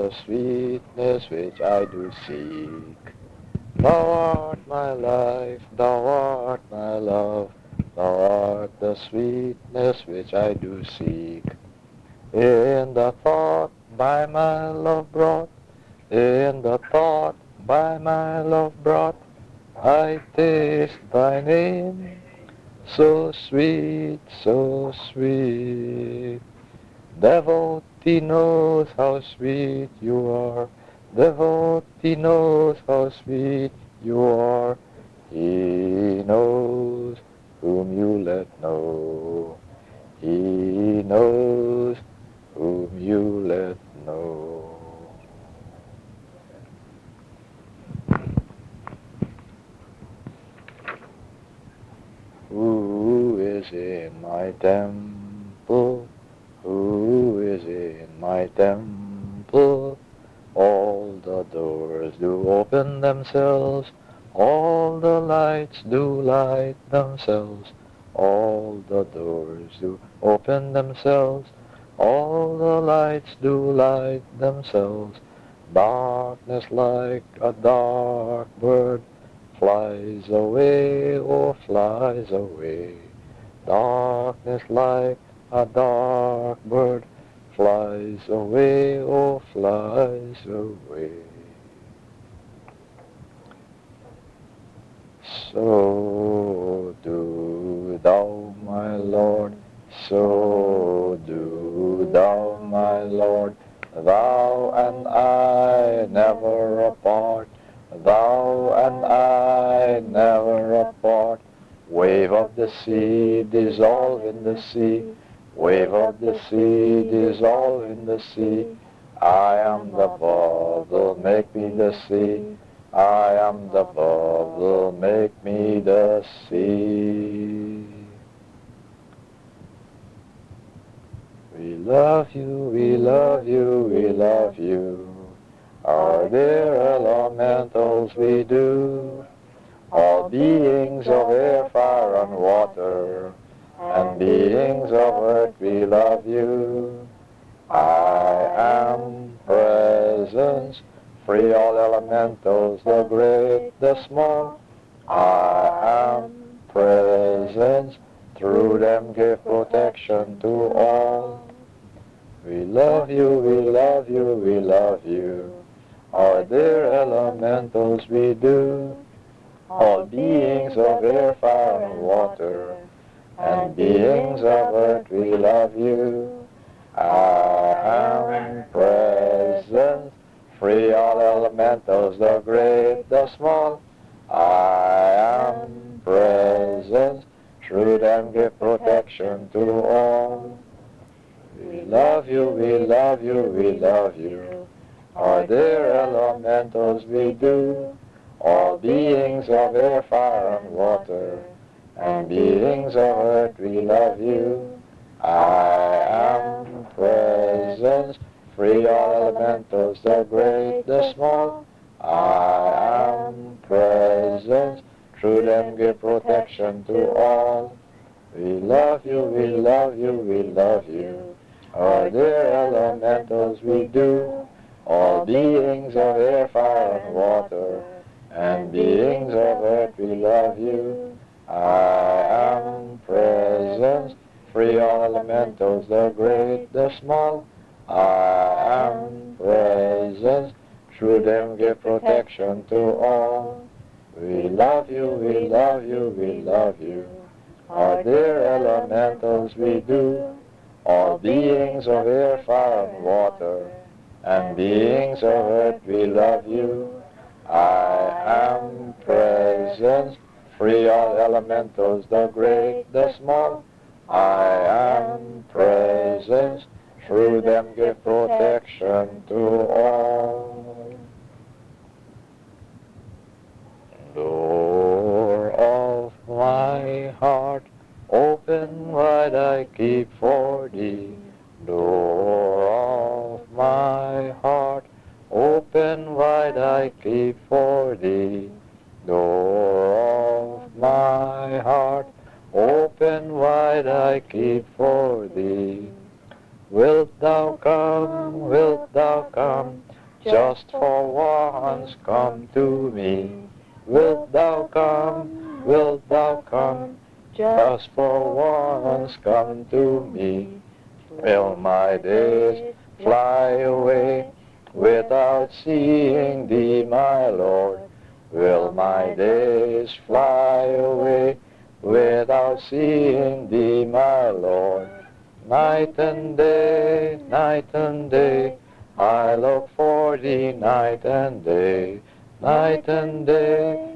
the sweetness which I do seek. Thou art my life, thou art my love, thou art the sweetness which I do seek. In the thought by my love brought, in the thought by my love brought, I taste thy name, so sweet, so sweet. Devotee knows how sweet you are, devotee knows how sweet you are. He knows whom you let know, he knows whom you let know. Who is in my temple? Who is in my temple? All the doors do open themselves, all the lights do light themselves, all the doors do open themselves, all the lights do light themselves. Darkness like a dark bird flies away, oh flies away. Darkness like a dark bird flies away, oh flies away. So do thou, my Lord, so do thou, my Lord, thou and I never apart, thou and I never apart. Wave of the sea, dissolve in the sea, wave of the sea, dissolve in the sea. I am the bubble, make me the sea. I am the bubble, make me the sea. We love you, we love you, we love you. Our dear elementals we do. All beings of air, fire, and water, and beings of earth, we love you. I am presence, free all elementals, the great, the small. I am presence, through them give protection to all. We love you, we love you, we love you. Our dear elementals we do. All beings of air, fire, and water, and beings of earth, we love you. I am presence, free all elementals, the great, the small. I am presence, through them give protection to all. We love you, we love you, we love you. Our dear elementals we do. All beings of air, fire, and water, and beings of earth, we love you. I am presence, free all elementals, the great, the small. I am presence, through them give protection to all. We love you, we love you, we love you. Our dear elementals we do. All beings of air, fire, and water, and beings of earth, we love you. I am presence, free all elementals, the great, the small. I am presence, through them give protection to all. We love you, we love you, we love you. Our dear elementals we do. All beings of air, fire, and water, and beings of earth, we love you. I am presence, free all elementals, the great, the small. I am presence, through them give protection to all. Door of my heart, open wide I keep for thee. Door of my heart, open wide I keep for thee. Door of my heart, open wide I keep for thee. Wilt thou come, wilt thou come, just for once come to me. Wilt thou come, wilt thou come, just for once come to me. Will my days fly away without seeing thee, my Lord? Will my days fly away without seeing thee, my Lord? Night and day, I look for thee night and day. Night and day,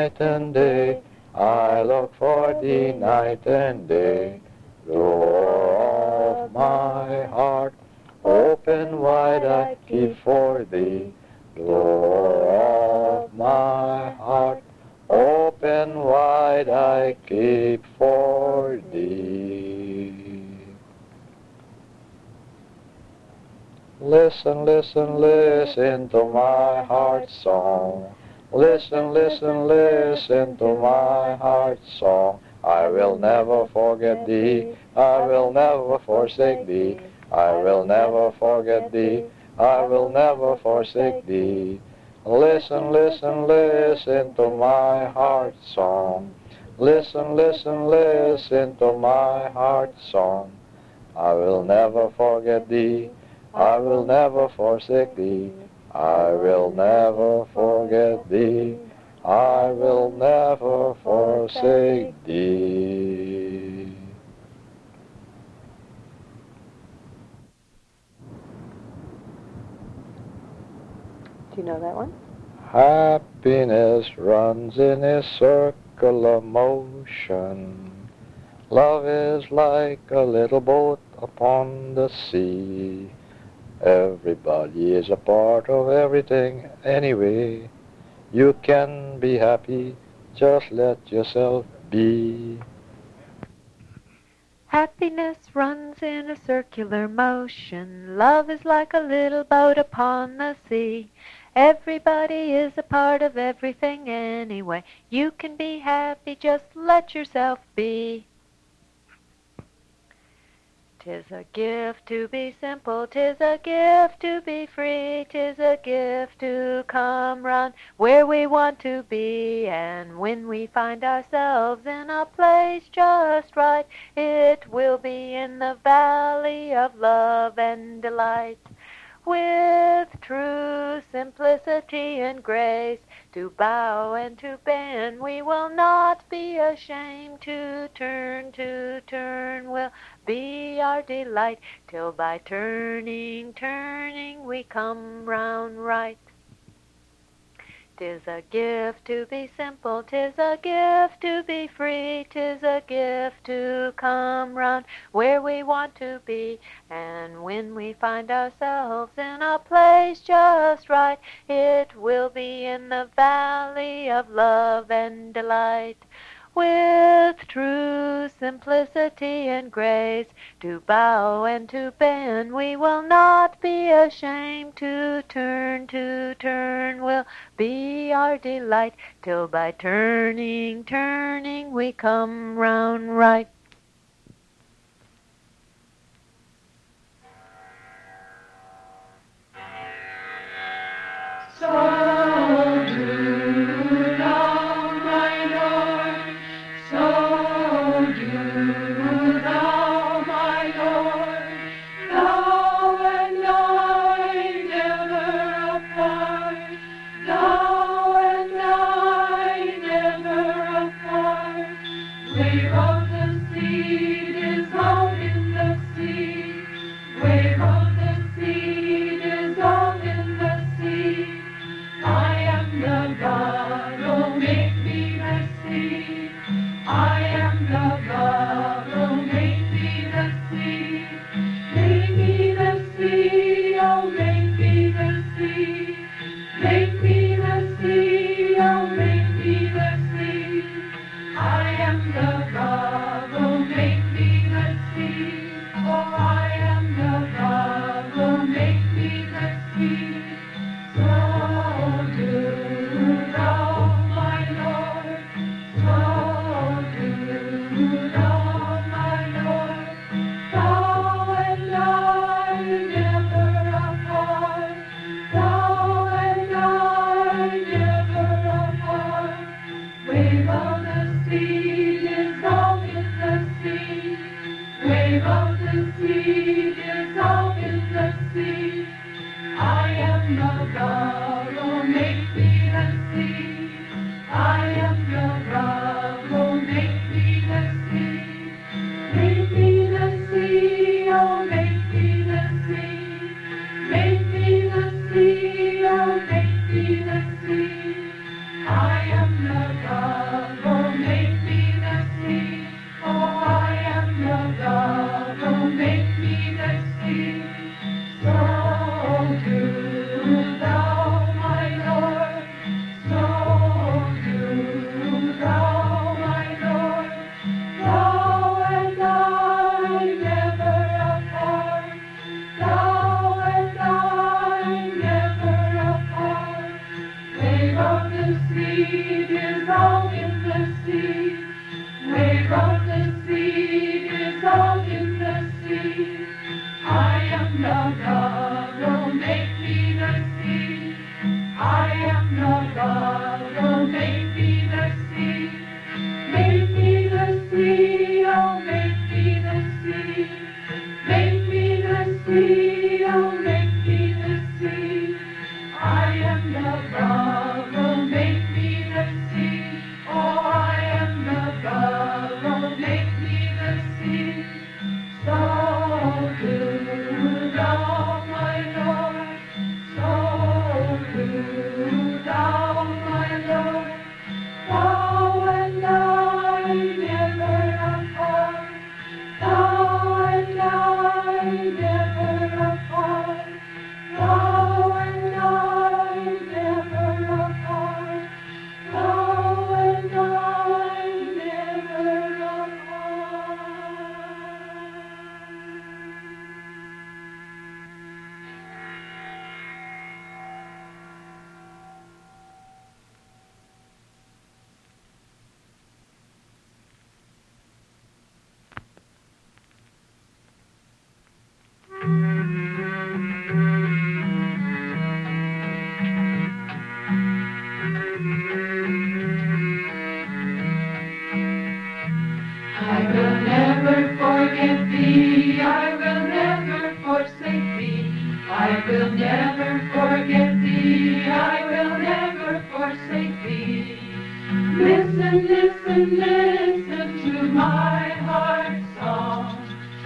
I look for thee night and day. Door of my heart, open wide I keep for thee. Door of my heart, open wide I keep for thee. Listen, listen, listen to my heart's song. Listen, listen, listen to my heart's song. I will never forget thee. I will never forsake thee. I will never forget thee. I will never forsake thee. Listen, listen, listen to my heart's song. Listen, listen, listen to my heart's song. I will never forget thee. I will never forsake thee. I will never forget thee. I will never forsake thee. Do you know that one? Happiness runs in a circle of motion. Love is like a little boat upon the sea. Everybody is a part of everything anyway. You can be happy, just let yourself be. Happiness runs in a circular motion. Love is like a little boat upon the sea. Everybody is a part of everything anyway. You can be happy, just let yourself be. 'Tis a gift to be simple, 'tis a gift to be free, 'tis a gift to come round where we want to be. And when we find ourselves in a place just right, it will be in the valley of love and delight. With true simplicity and grace, to bow and to bend, we will not be ashamed to turn will be our delight, till by turning we come round right. 'Tis a gift to be simple, 'tis a gift to be free, 'tis a gift to come round where we want to be. And when we find ourselves in a place just right, it will be in the valley of love and delight. With true simplicity and grace, to bow and to bend, we will not be ashamed to turn will be our delight, till by turning we come round right. So do thou, my Lord, so do thou, my Lord, thou and I never apart, thou and I never apart. We wrote the the God, oh make me the sea. I am the God, oh make me the sea. Make me the sea, oh make me the sea. Make me the sea, oh make me the sea. I am the God, oh make me the sea. Oh, I am the God, oh make me the sea. So do thou, my Lord, so do thou, my Lord. Thou and I never apart, thou and I never apart, thou and I never apart, thou and I never apart. I will never forget thee, I will never forsake thee. I will never forget thee, I will never forsake thee. Listen, listen, listen to my heart's song.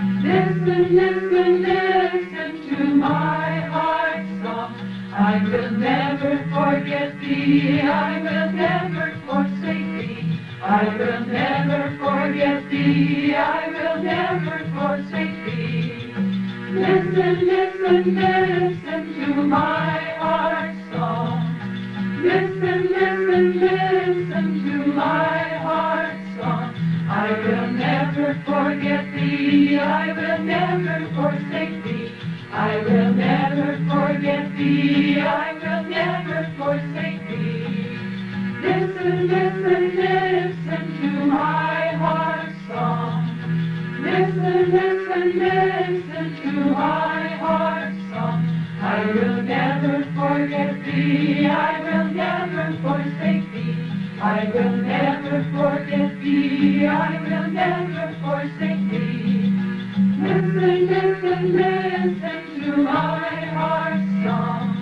Listen, listen, listen to my heart's song. I will never forget thee, I will never forsake thee. I will never forget thee, I will never forsake thee. Listen, listen, listen to my heart's song. Listen, listen, listen to my heart's song. I will never forget thee, I will never forsake thee. I will never forget thee, I will never forsake thee. Listen, listen, listen to my heart's song. Listen, listen, listen to my heart's song. I will never forget thee, I will never forsake thee. I will never forget thee, I will never forsake thee. Listen, listen, listen to my heart's song.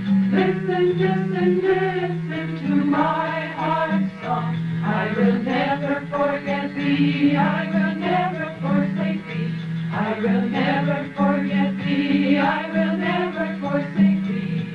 Listen, listen, listen to my heart's song. I will never forget thee, I will never forsake thee. I will never forget thee, I will never forsake thee.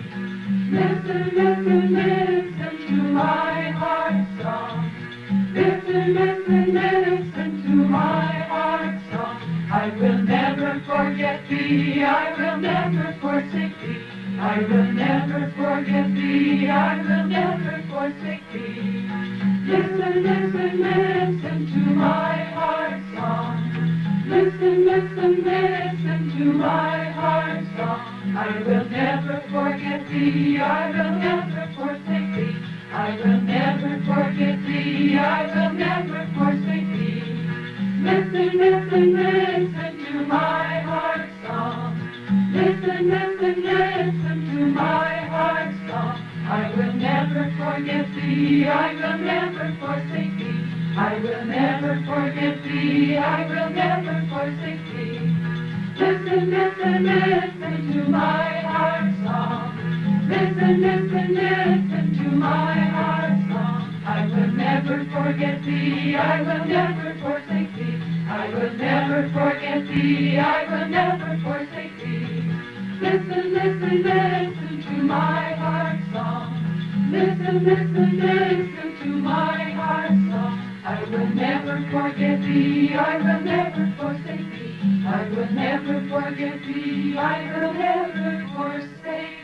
Listen, listen, listen to my heart's song. Listen, listen, listen to my heart's song. I will never forget thee, I will never forsake thee. I will never forget thee, I will never forsake thee. Listen, listen, listen to my heart's song. Listen, listen, listen to my heart's song. I will never forget thee, I will never forsake thee. I will never forget thee, I will never forsake thee. Listen, listen, listen to my heart's song. Listen, listen, listen to my heart's song. I will never forget thee, I will never forsake thee. I will never forget thee, I will never forsake thee. Listen, listen, listen to my heart's song. Listen, listen, listen to my heart's song. I will never forget thee, I will never forsake thee. I will never forget thee, I will never forsake thee. Listen, listen, listen to my heart's song. Listen, listen, listen to my heart's song. I will never forget thee, I will never forsake thee. I will never forget thee, I will never forsake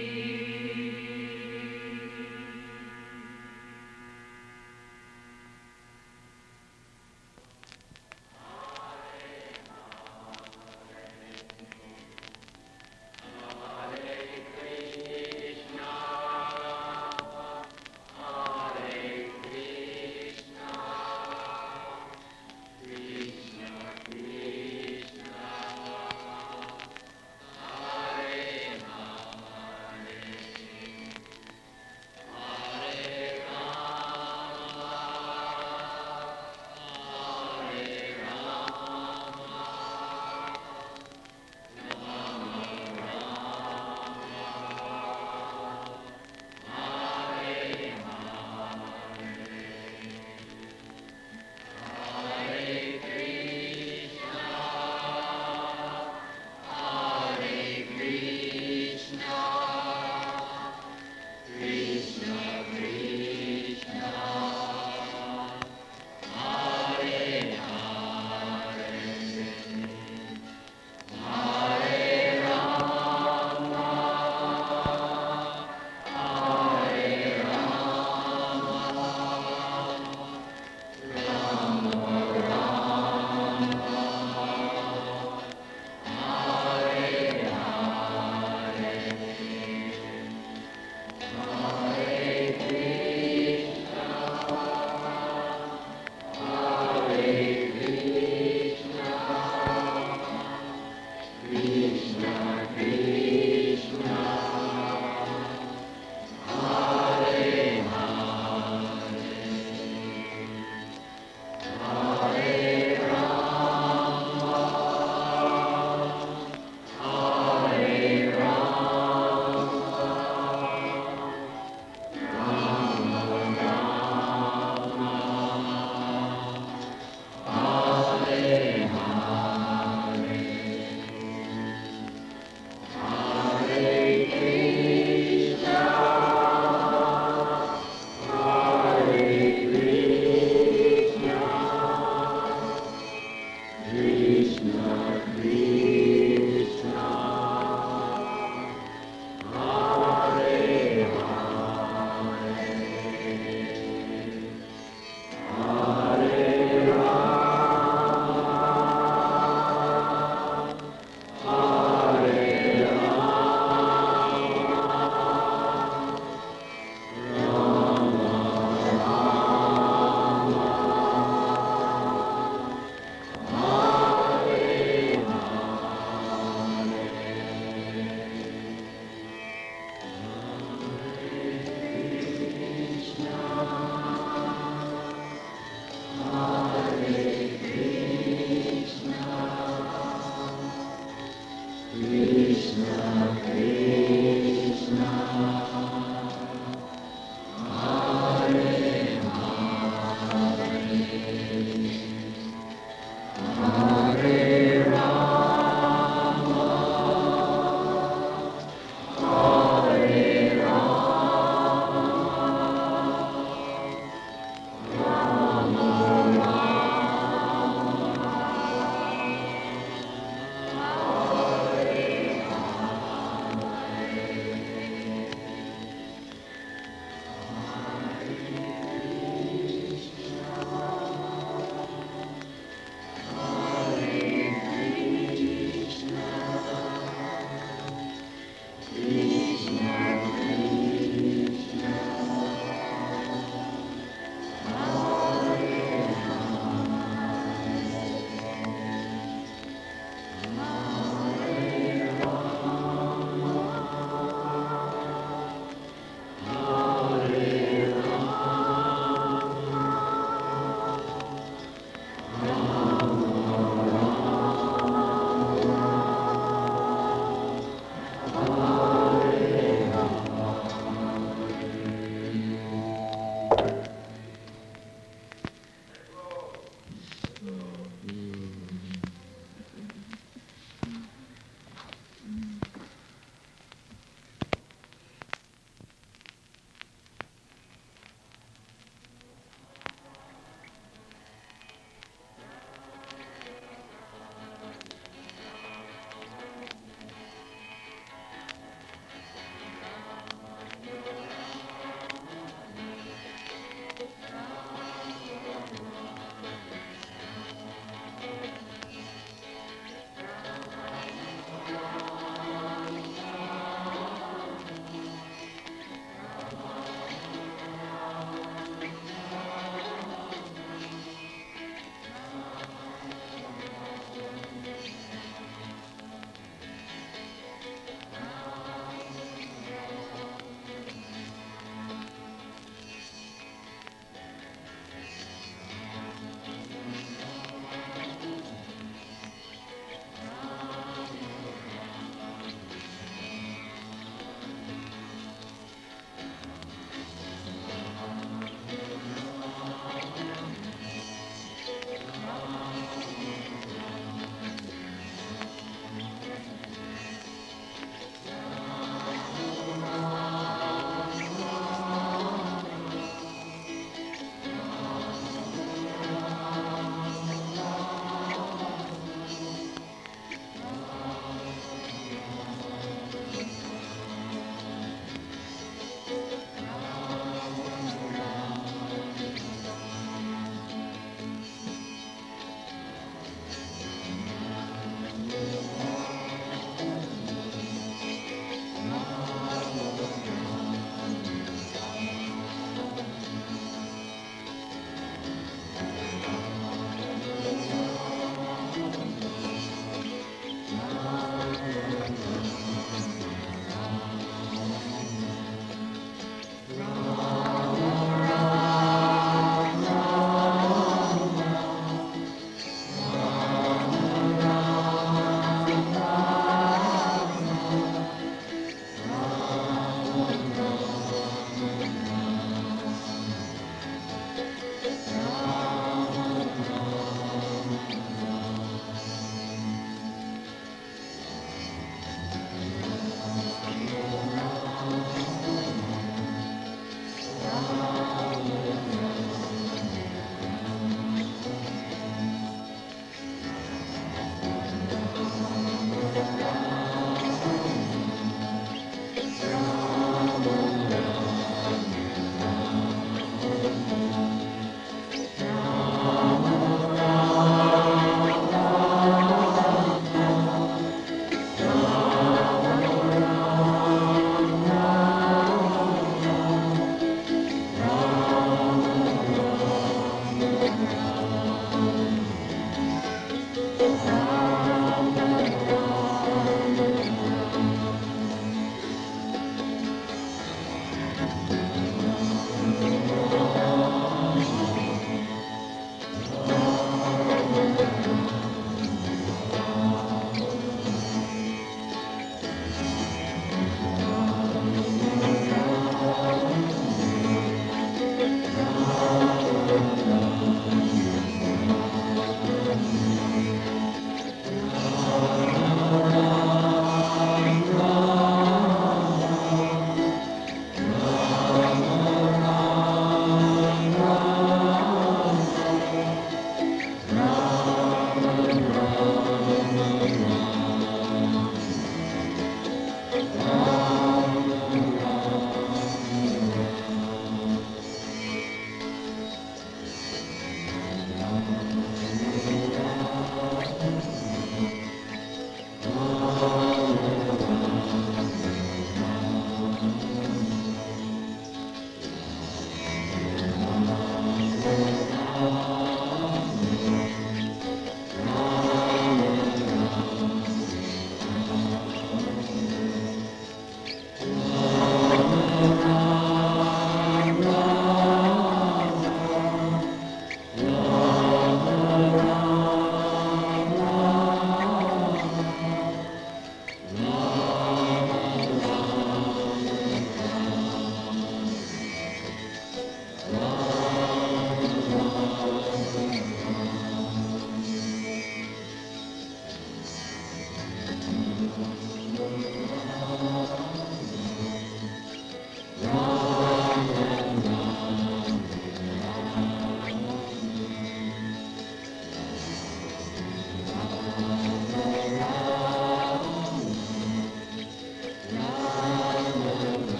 thee.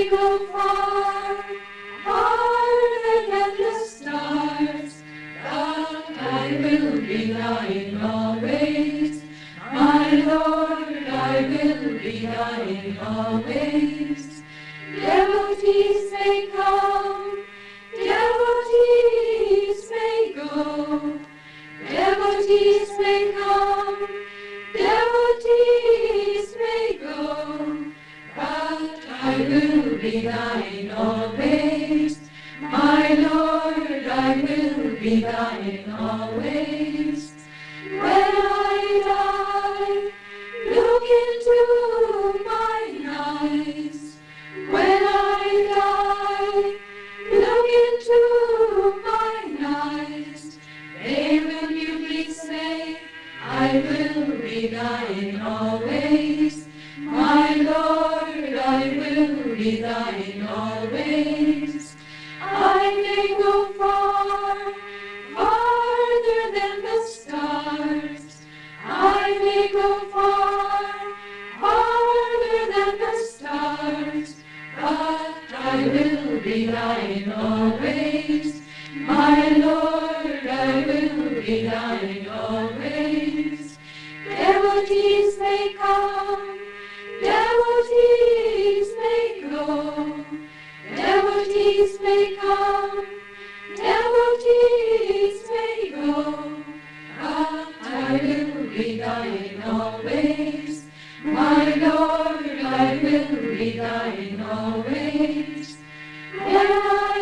go far, farther than the stars, but I will be thine always. My Lord, I will be thine always. Devotees may come, devotees may go, devotees may come, devotees may go, but I will be thine always. My Lord, I will be thine always. When I die, look into mine eyes. When I die, look into mine eyes. They will mutely say, I will be thine always. My Lord, I will be thine always. I may go far, farther than the stars. I may go far, farther than the stars, but I will be thine always. My Lord, I will be thine always. Devotees may come, devotees may go, devotees may come, devotees may go, but I will be thine always. My Lord, I will be thine always. When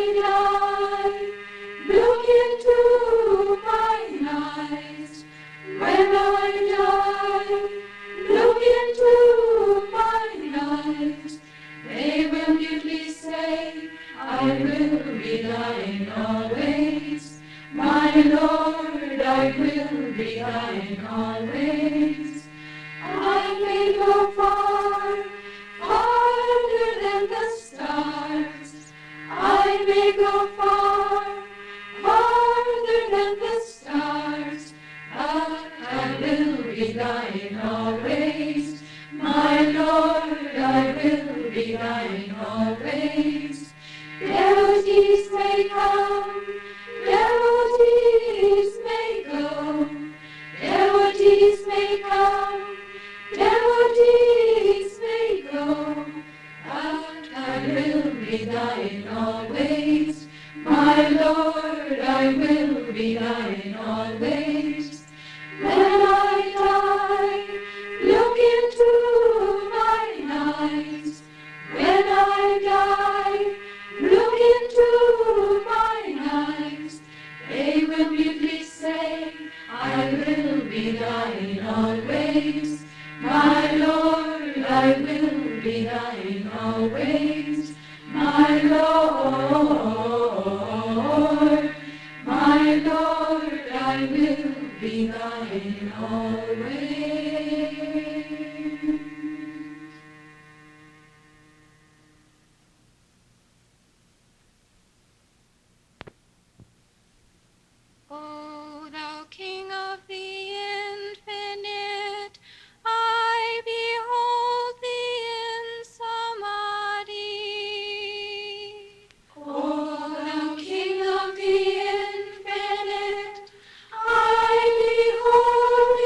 I die, look into mine eyes. When I die, look into mine eyes. They will mutely say, I will be thine always. My Lord, I will be thine always. I may go far, farther than the stars. I may go far, farther than the stars, but I will be thine always. My Lord, I will be thine always. Devotees may come, devotees may go, devotees may come, devotees may go, but I will be thine always. My Lord, I will be thine always. When I die, look into mine eyes. When I die, look into mine eyes. They will mutely say, I will be thine always. My Lord, I will be thine always. My Lord, I will be thine always. O thou King of the infinite, I behold thee in samadhi. O thou King of the infinite, I behold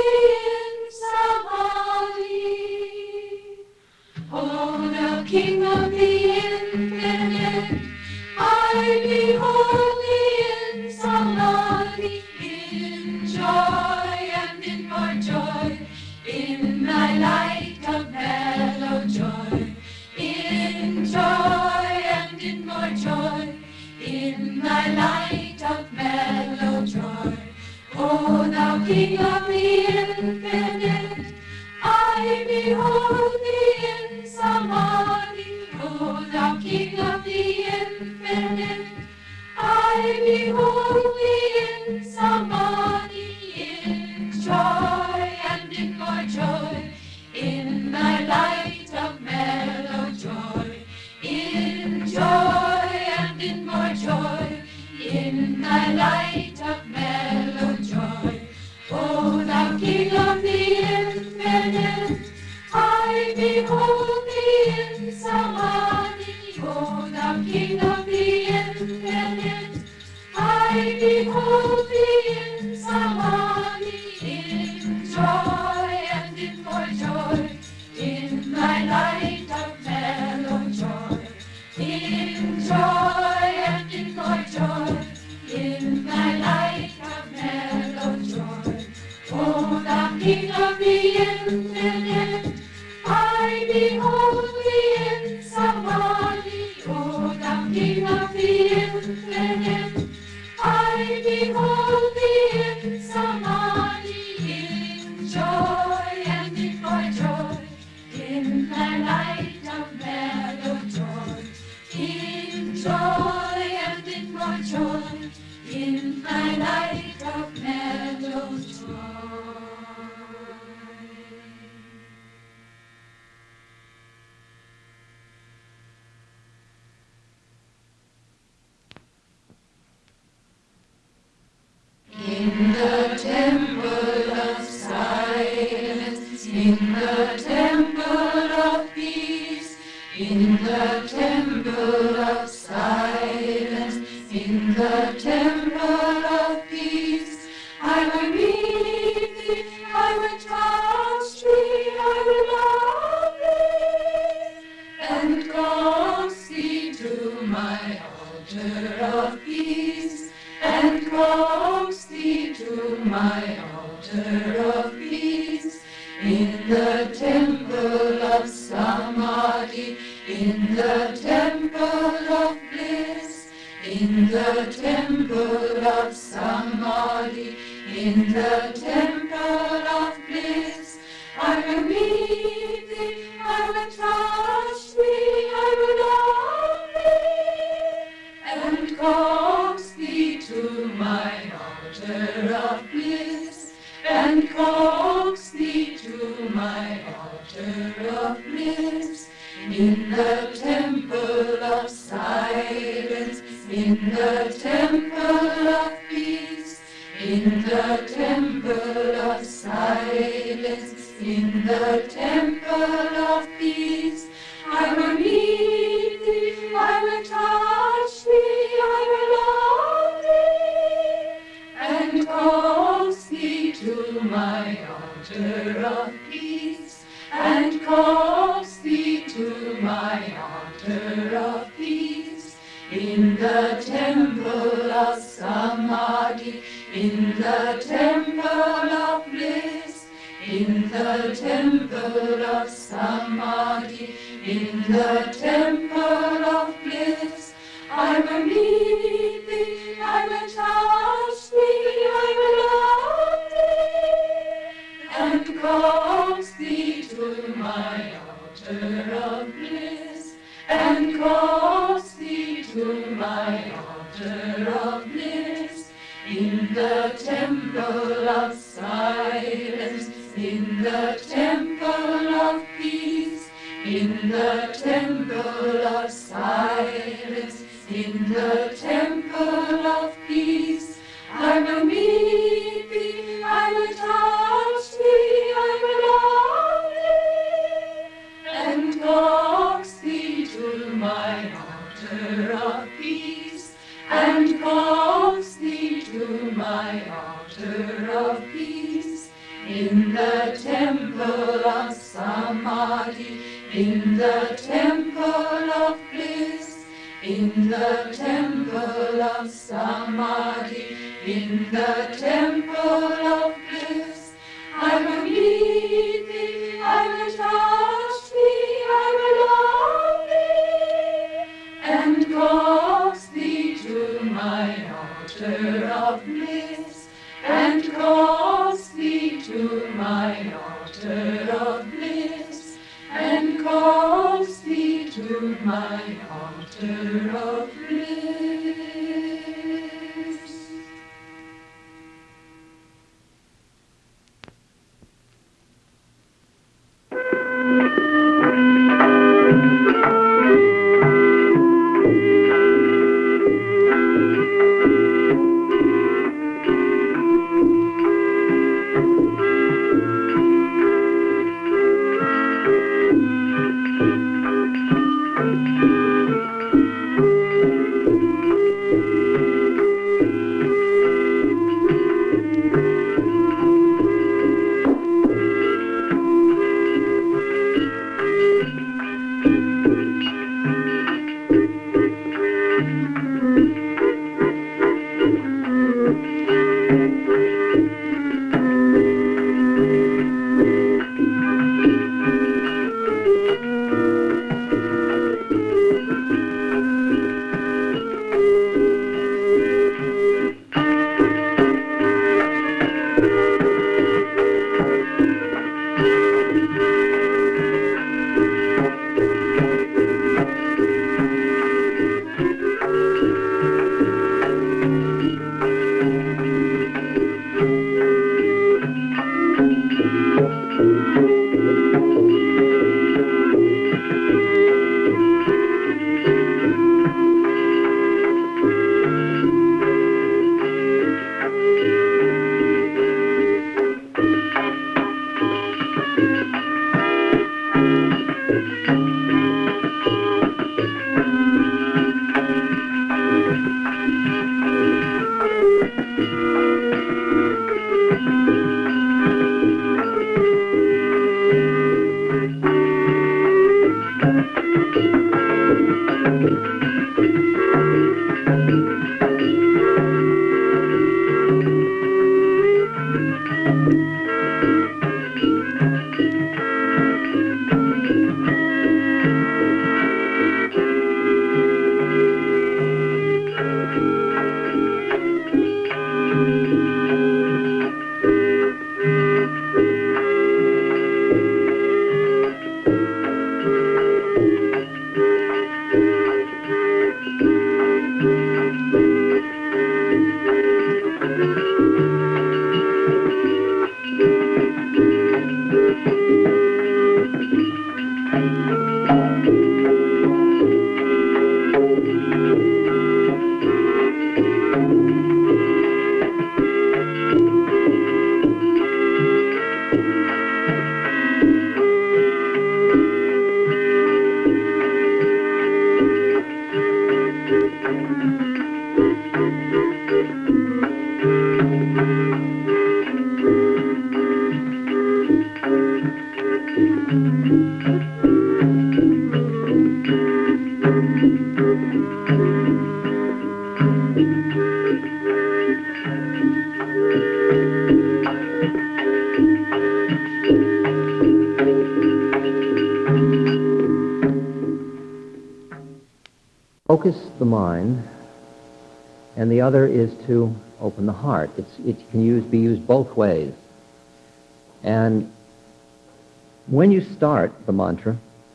thee in samadhi. O thou King of the infinite, I behold thee in samadhi, in joy and in more joy, in thy light of mellow joy, in joy and in more joy, in thy light of mellow joy. O thou King of the infinite, I behold thee in samadhi. O thou King of the infinite, I behold thee in samadhi, in joy and in more joy, in thy light of mellow joy, in joy and in more joy, in thy light of mellow joy. O thou King of the infinite, I behold thee in samadhi. O the infinite. I behold thee in Samadhi, O thou King of the infinite. I behold thee in Samadhi, in joy and in my joy, in thy light of mellow joy, in joy and in my joy, in thy light of mellow joy. In the temple of silence, in the temple of peace, in the temple of silence, in the temple of peace, I will meet thee, I will touch thee, I will love thee, and cross thee to my altar of peace, and cross thee to my altar of peace. In the temple of Samadhi, in the temple of bliss, in the temple of Samadhi, in the temple of bliss, I will meet thee, I will touch thee, I will love thee, and cross thee to my altar of bliss, and cross thee to my altar of bliss. In the temple of silence, in the temple of peace, in the temple of silence, in the temple of peace, I will meet thee, I will touch thee, I will love thee, and cross thee to my altar of peace, and cross thee to my altar of peace. In the temple of Samadhi, in the temple of bliss, in the temple of Samadhi, in the temple of bliss, I will meet thee, I will touch thee, I will love thee, and cross thee to my altar of bliss, and cross thee to my altar of bliss. In the temple of silence, in the temple of peace, in the temple of silence, in the temple of peace, I will meet thee, I will touch thee, I will love thee, and cross thee to my altar of peace, and cross thee to my altar of peace. In the temple of Samadhi, in the temple of bliss, in the temple of Samadhi, in the temple of bliss, I will meet thee, I will touch thee, I will love thee, and cross thee to my altar of bliss, and cross thee to my altar of bliss, and cross thee to my altar of bliss. Focus the mind, and the other is to open the heart. It can be used both ways. And when you start the mantra,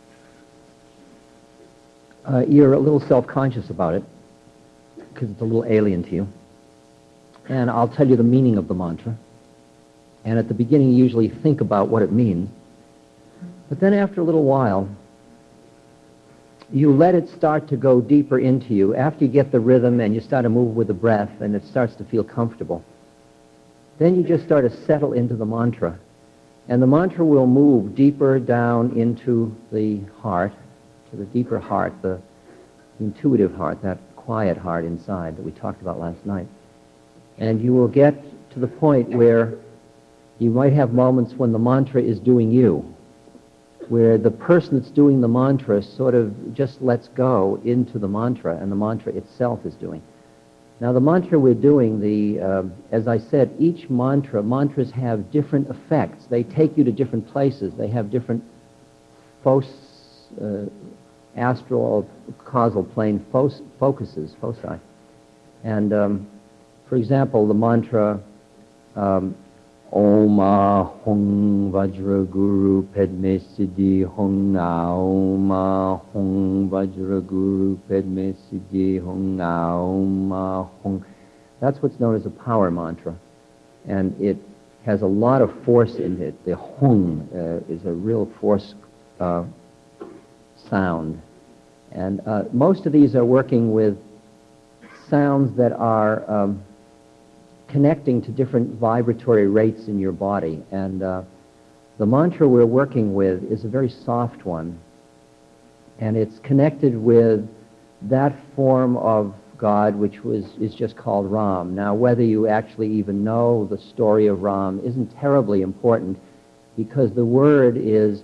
you're a little self-conscious about it because it's a little alien to you. And I'll tell you the meaning of the mantra. And at the beginning, you usually think about what it means. But then after a little while, you let it start to go deeper into you. After you get the rhythm and you start to move with the breath and it starts to feel comfortable, then you just start to settle into the mantra. And the mantra will move deeper down into the heart, to the deeper heart, the intuitive heart, that quiet heart inside that we talked about last night. And you will get to the point where you might have moments when the mantra is doing you, where the person that's doing the mantra sort of just lets go into the mantra, and the mantra itself is doing. Now, the mantra we're doing, as I said, each mantras have different effects. They take you to different places. They have different astral or causal plane focuses, foci. And, for example, the mantra, Om Ahung Vajra Guru Padme Siddhi Hung Om Ahung Vajra Guru Padme Siddhi Hung Om Ahung. That's what's known as a power mantra. And it has a lot of force in it. The Hung is a real force sound. And most of these are working with sounds that are connecting to different vibratory rates in your body. And the mantra we're working with is a very soft one. And it's connected with that form of God which is just called Ram. Now, whether you actually even know the story of Ram isn't terribly important, because the word is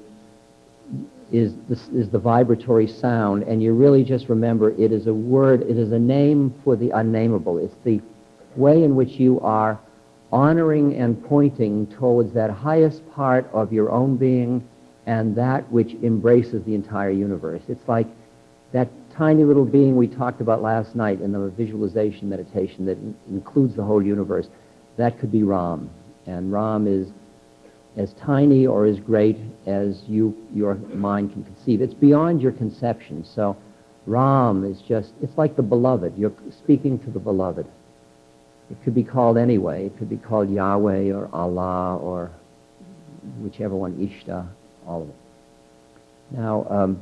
the vibratory sound, and you really just remember it is a word, it is a name for the unnameable. It's the way in which you are honoring and pointing towards that highest part of your own being and that which embraces the entire universe. It's like that tiny little being we talked about last night in the visualization meditation that includes the whole universe. That could be Ram. And Ram is as tiny or as great as your mind can conceive. It's beyond your conception. So Ram is it's like the beloved. You're speaking to the beloved. It could be called anyway. It could be called Yahweh or Allah or whichever one, Ishta, all of it. Now,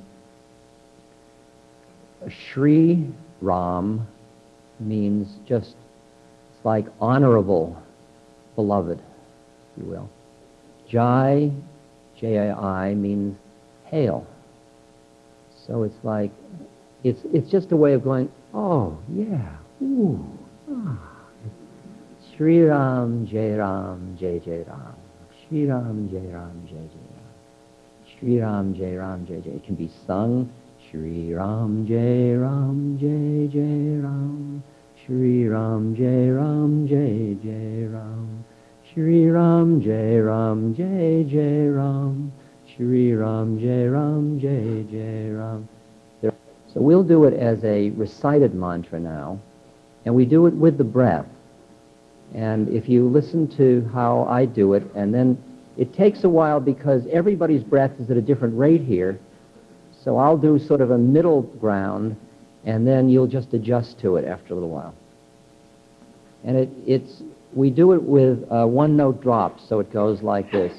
Shri Ram means it's like honorable beloved, if you will. Jai, J-A-I, means hail. So it's like, it's just a way of going, oh, yeah, ooh, ah. Shri Ram, Jai Ram, Jai Jai Ram. Shri Ram, Jai Ram, Jai Jai Ram. Shri Ram, Jai Ram, Jai Jai. It can be sung. Shri Ram, Jai Ram, Jai Jai Ram. Shri Ram, Jai Ram, Jai Jai Ram. Shri Ram, Jai Ram, Jai Jai Ram. Shri Ram, Jai Ram, Jai Jai Ram. So we'll do it as a recited mantra now, and we do it with the breath. And if you listen to how I do it, and then it takes a while because everybody's breath is at a different rate here, so I'll do sort of a middle ground, and then you'll just adjust to it after a little while. And we do it with one-note drops, so it goes like this.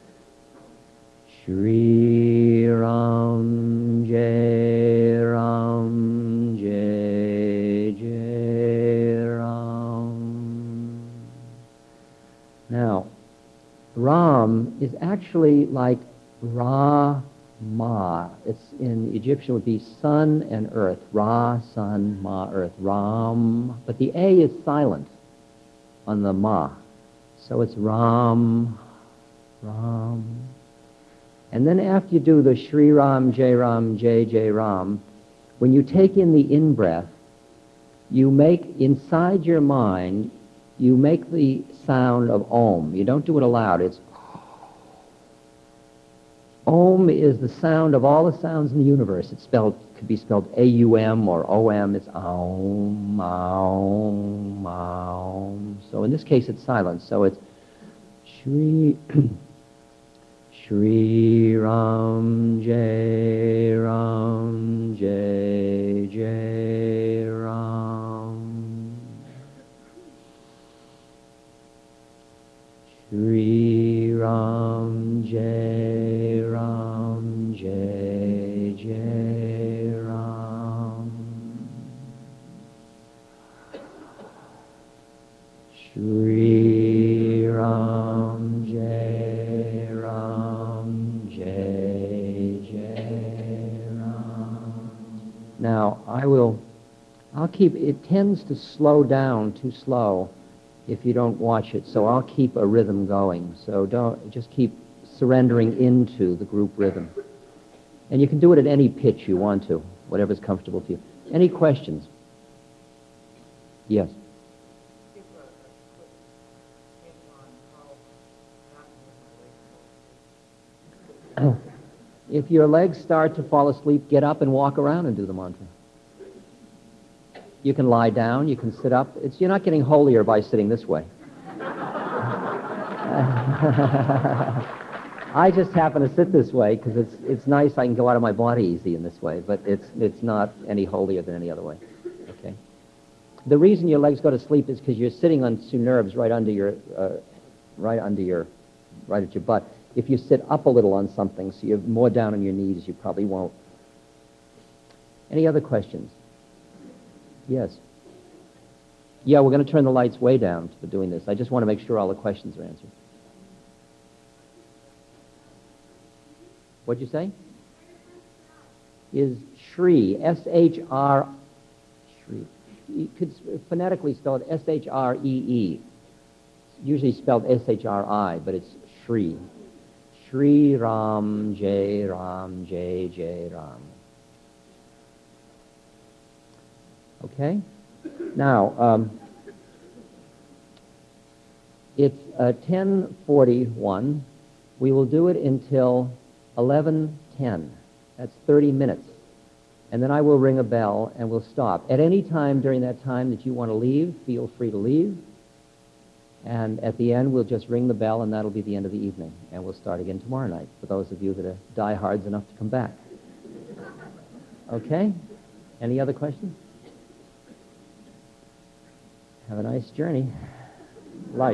Shri Ram, Jai Ram, Jai Jai Ram. Now, Ram is actually like Ra-Ma. It's in Egyptian would be sun and earth. Ra, sun, Ma, earth. Ram. But the A is silent on the Ma. So it's Ram, Ram. And then after you do the Shri Ram, Jai Jai Ram, when you take in the in-breath, you make, inside your mind, you make the sound of Om. You don't do it aloud. It's Om is the sound of all the sounds in the universe. It's spelled, could be spelled A-U-M or O-M. It's Aum, Aum, Aum. So in this case, it's silent. So it's Shri... Shri Ram, Jai Ram, Jai Jai Ram. Shri Ram, Jai Ram, Jai Jai Ram. Shri Ram, Jai Ram, Jai Jai Ram. Now, I'll keep, it tends to slow down too slow if you don't watch it, so I'll keep a rhythm going. So just keep surrendering into the group rhythm. And you can do it at any pitch you want to, whatever's comfortable for you. Any questions? Yes. If your legs start to fall asleep, get up and walk around and do the mantra. You can lie down, you can sit up. You're not getting holier by sitting this way. I just happen to sit this way because it's nice. I can go out of my body easy in this way, but it's not any holier than any other way. Okay. The reason your legs go to sleep is because you're sitting on two nerves right at your butt. If you sit up a little on something, so you're more down on your knees, you probably won't. Any other questions? Yes. Yeah, we're going to turn the lights way down for doing this. I just want to make sure all the questions are answered. What'd you say? Is Shri, S-H-R, Shri. You could phonetically spell it S-H-R-E-E. Usually spelled S-H-R-I, but it's Shri. Shri Ram, Jai Jai Ram. Okay? Now, it's 10:41. We will do it until 11:10. That's 30 minutes. And then I will ring a bell and we'll stop. At any time during that time that you want to leave, feel free to leave. And at the end, we'll just ring the bell, and that'll be the end of the evening. And we'll start again tomorrow night, for those of you that are diehards enough to come back. Okay? Any other questions? Have a nice journey. Light.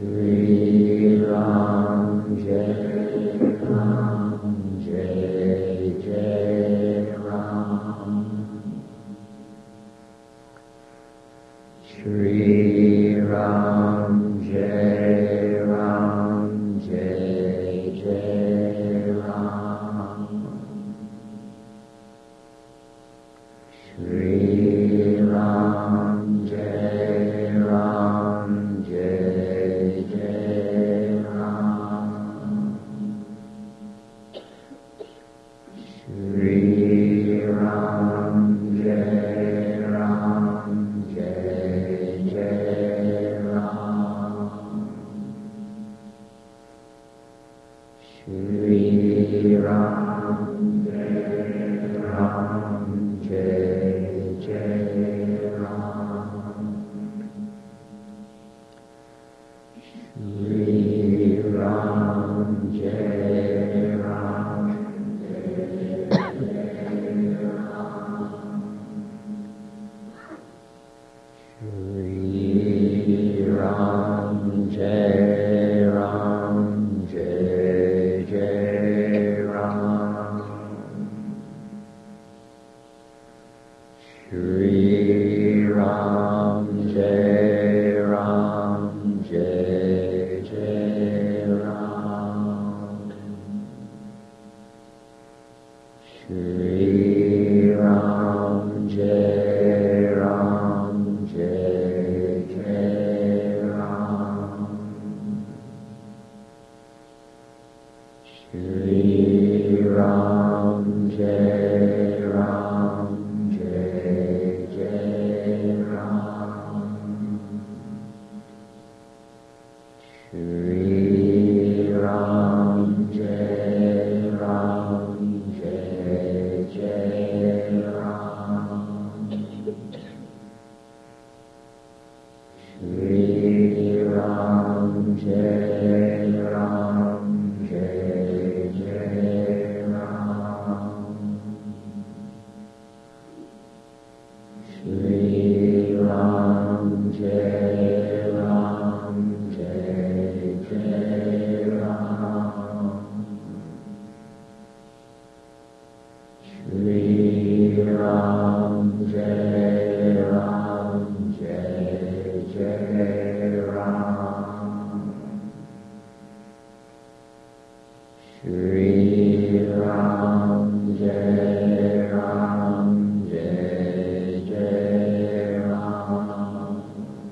Shri Ram Jai Ram Jai Jai Ram. Shri Ram Jai Ram Jai Jai Ram. Shri Ram Jai Ram Jai Jai Ram. Shri Ram Jai Ram Jai Jai Ram. Shri Ram Jai Ram Jai Jai Ram. Shri Ram Jai Ram Jai Shri Ram Jai Ram Jai Jai Ram. Shri Ram Jai Ram Jai Jai Ram. Shri Ram Jai Ram Jai Jai Ram. Shri Ram Jai Ram Jai Jai Ram. Shri Ram Jai Ram Jai Jai Ram. Shri Ram Jai Ram Jai Jai Ram. Shri Ram Jai Ram Jai Jai Ram. Shri Ram Jai Ram Jai Jai Ram. Shri Ram Jai Ram Jai Jai Ram.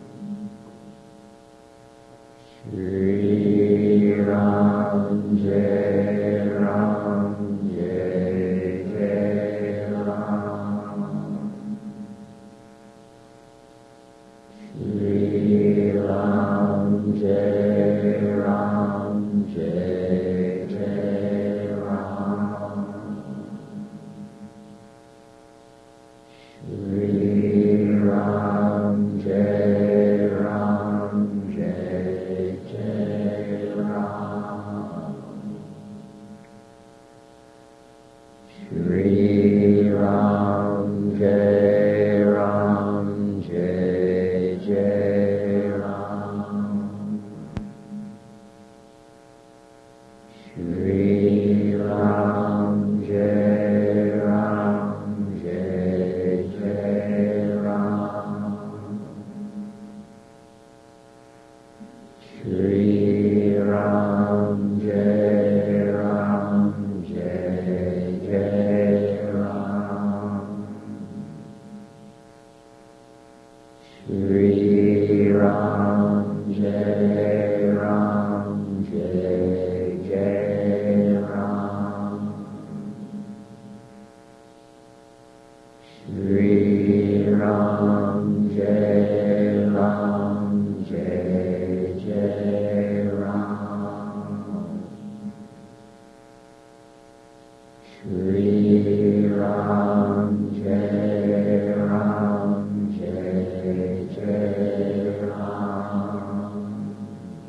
Shri Ram Jai Ram Jai Jai Ram. Shri Ram Jai Ram Jai Jai Ram. Shri Ram Jai Ram Jai Jai Ram. Shri Ram Jai Ram Jai Jai Ram. Shri Ram Jai Ram Jai Jai Ram. Shri Ram Jai Ram Jai Jai Ram. Shri Ram Jai Ram Jai Jai Ram. Shri Ram Jai Ram Jai Jai Ram. Shri Ram Jai Ram Jai Jai Ram.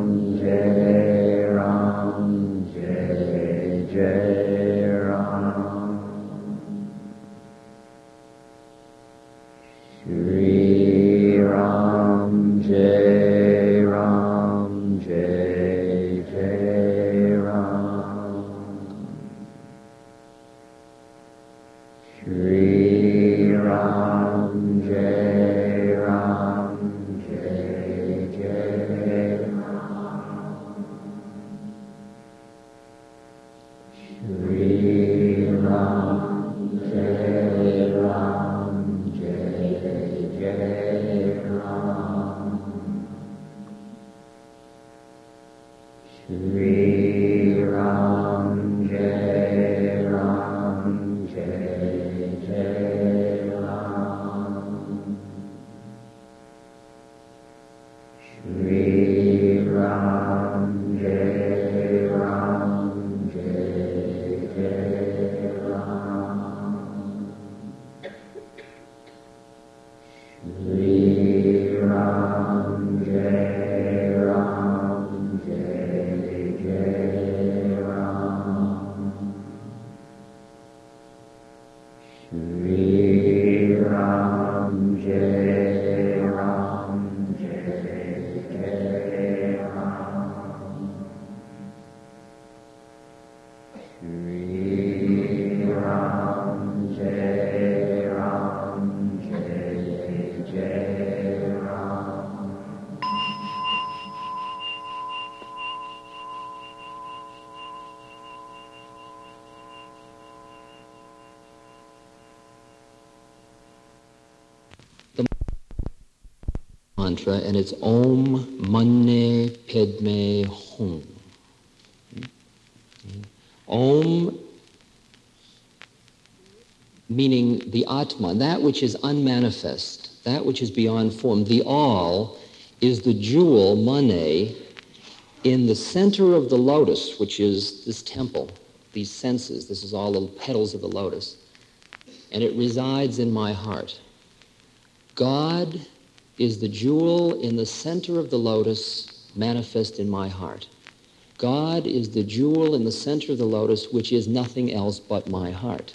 Ram, Jai Ram, Jai Jai Ram. Shri Ram, Jai Ram, Jai Jai Ram. Shri Ram, Jai Ram, Jai Jai Ram. Shri Ram, Jai Ram, Jai Jai Ram. Shri Ram, Jai Ram, Jai Jai Ram. Shri Ram, Jai Ram, Jai Jai Ram. Shri Ram, Jai Ram, Jai Jai Ram. Shri Ram, Jai Ram, Jai Jai Ram. Shri Ram, Jai Ram, Jai Jai Ram. Mantra, and it's Om Mani Padme Hum. Om meaning the Atma, that which is unmanifest, that which is beyond form. The All is the jewel, Mane, in the center of the lotus, which is this temple, these senses. This is all the petals of the lotus. And it resides in my heart. God is the jewel in the center of the lotus manifest in my heart. God is the jewel in the center of the lotus, which is nothing else but my heart.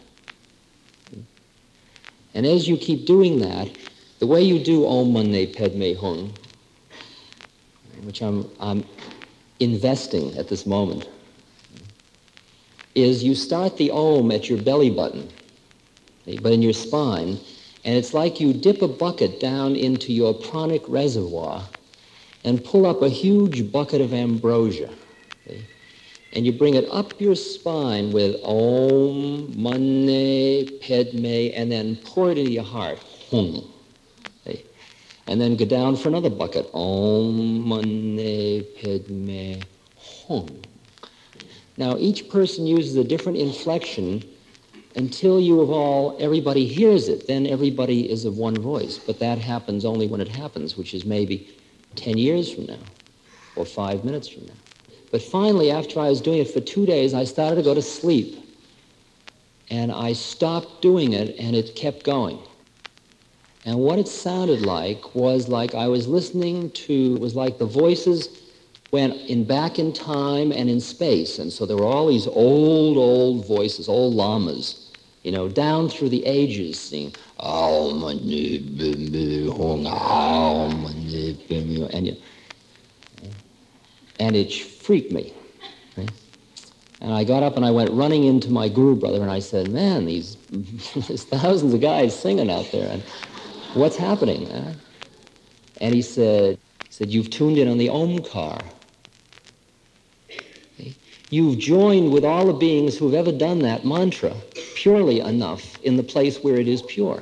And as you keep doing that, the way you do Om Mani Padme Hum, which I'm investing at this moment, is you start the Om at your belly button, but in your spine, and it's like you dip a bucket down into your pranic reservoir and pull up a huge bucket of ambrosia. Okay? And you bring it up your spine with Om Mani Padme, and then pour it into your heart. Hum. Okay? And then go down for another bucket. Om Mani Padme Hum. Now each person uses a different inflection until everybody hears it, then everybody is of one voice. But that happens only when it happens, which is maybe 10 years from now, or 5 minutes from now. But finally, after I was doing it for 2 days, I started to go to sleep. And I stopped doing it, and it kept going. And what it sounded like was like I was listening to, it was like the voices went back in time and in space. And so there were all these old voices, old lamas, down through the ages, singing, and it freaked me. Right? And I got up and I went running into my guru brother and I said, man, there's thousands of guys singing out there, and what's happening? Huh? And he said, you've tuned in on the Omkar. You've joined with all the beings who've ever done that mantra purely enough in the place where it is pure.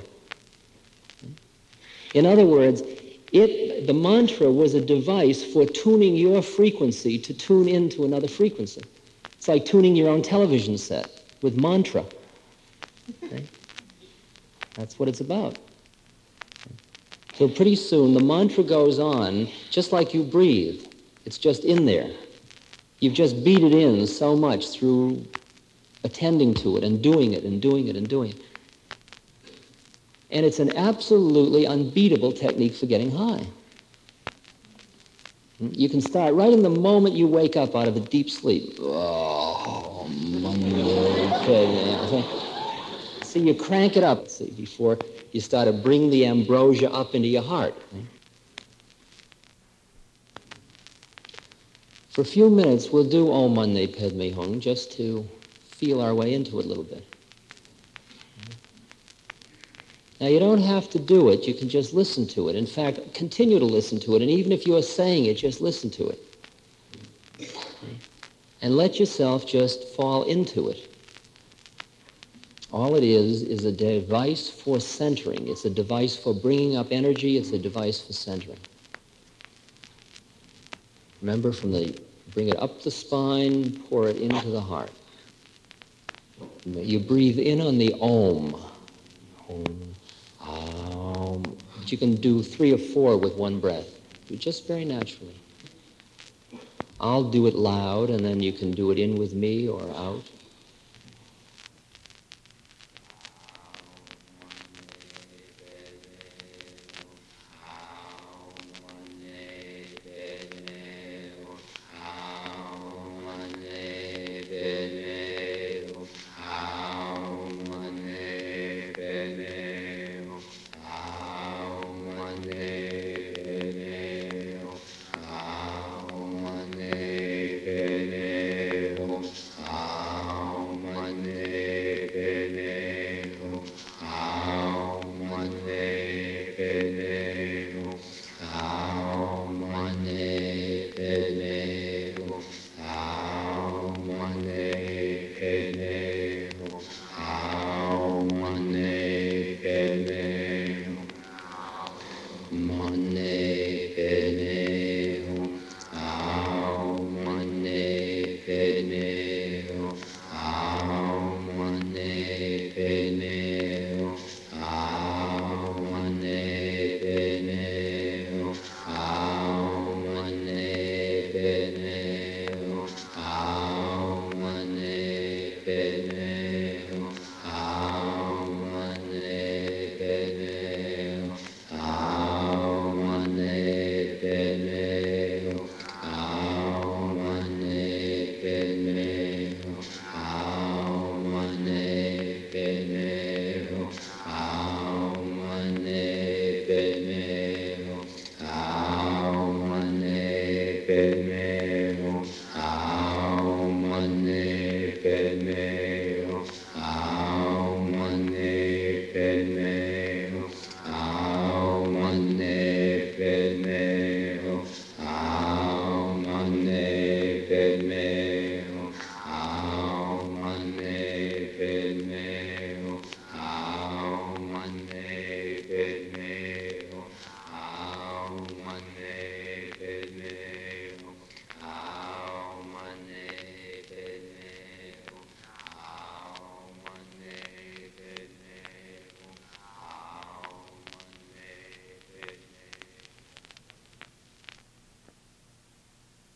In other words, the mantra was a device for tuning your frequency to tune into another frequency. It's like tuning your own television set with mantra. Okay? That's what it's about. So pretty soon the mantra goes on just like you breathe. It's just in there. You've just beat it in so much through attending to it and doing it and doing it and doing it. And it's an absolutely unbeatable technique for getting high. You can start right in the moment you wake up out of a deep sleep. Oh, see, you crank it up before you start to bring the ambrosia up into your heart. For a few minutes, we'll do Om Mani Padme Hum just to feel our way into it a little bit. Now, you don't have to do it. You can just listen to it. In fact, continue to listen to it. And even if you are saying it, just listen to it. And let yourself just fall into it. All it is a device for centering. It's a device for bringing up energy. It's a device for centering. Remember, bring it up the spine, pour it into the heart. You breathe in on the Om. Om. But you can do 3 or 4 with one breath. Do just very naturally. I'll do it loud, and then you can do it in with me or out.